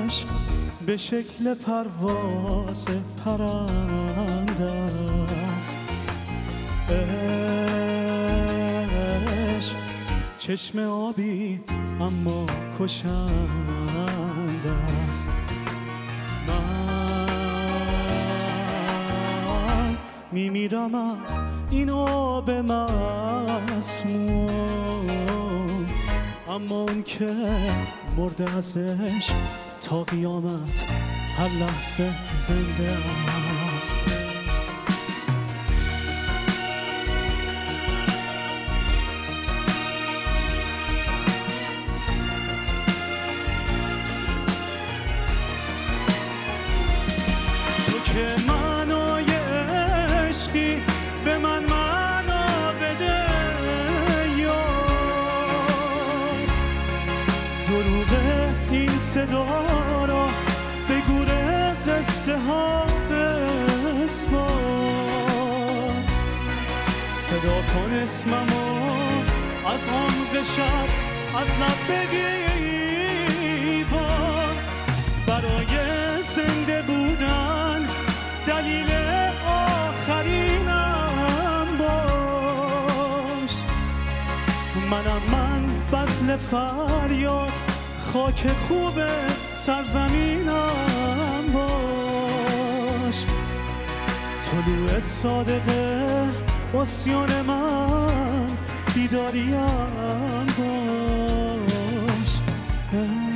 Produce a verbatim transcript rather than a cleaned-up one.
عشق به شکل پرواز پرنده است. عشق چشم آبی اما کشنده است. من میمیرم از این آب مسموم، اما اون که مرده از عشق تا قیامت هر لحظه زنده است. تو که معنای عشقی به من معنا بده، یار دروغ این صدا را به گوره قصه ها بسپار. صدا کن اسممو از عمق شب از لب بگیوار. برای زنده بودن دلیل آخرینم باش. منم من بذل فریاد خاک خوب سرزمینم باش. طلوع صادقه عصیان من بیداریم باش.